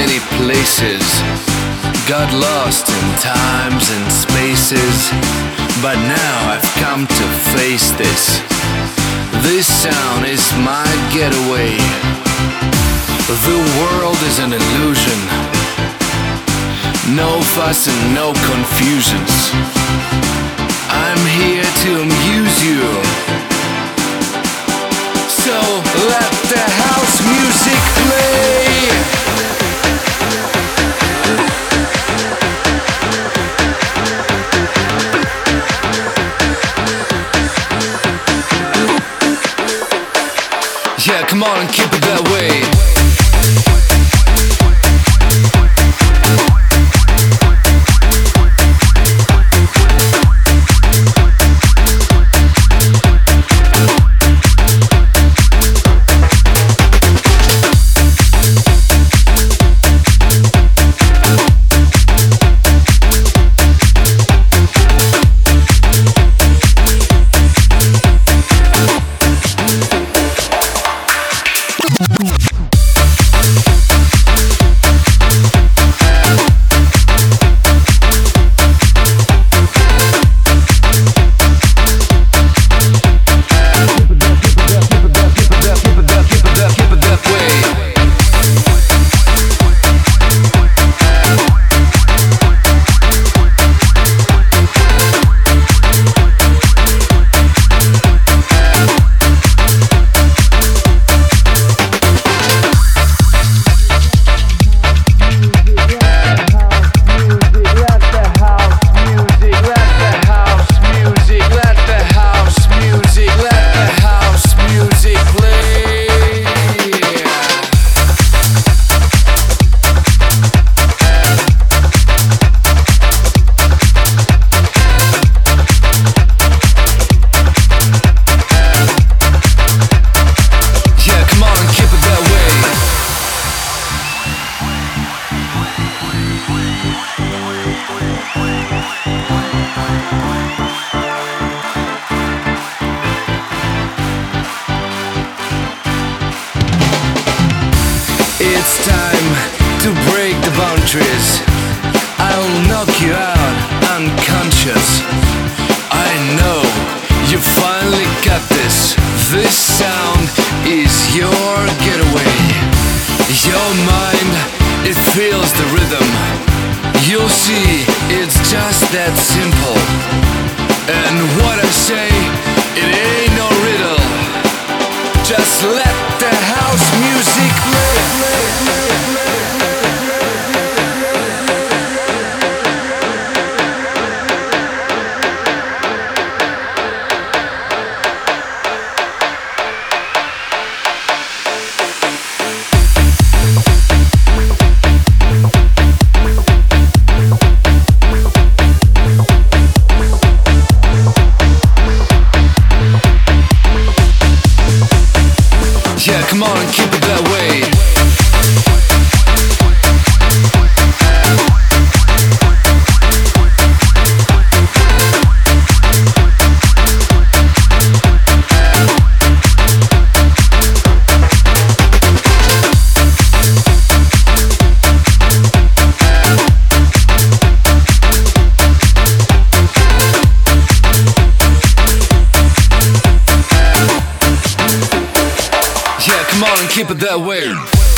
many places, got lost in times and spaces, but now I've come to face this. This sound is my getaway. The world is an illusion, no fuss and no confusions. I'm here to amuse you, so let the house music play. Yeah, come on and keep it that way. It's time to break the boundaries. I'll knock you out unconscious. I know you finally got this. This sound is your getaway. Your mind, it feels the rhythm. You'll see, it's just that simple. And what I say, it ain't no riddle. Just let the house music play. Yeah, come on and keep it that way. Yeah, come on and keep it that way.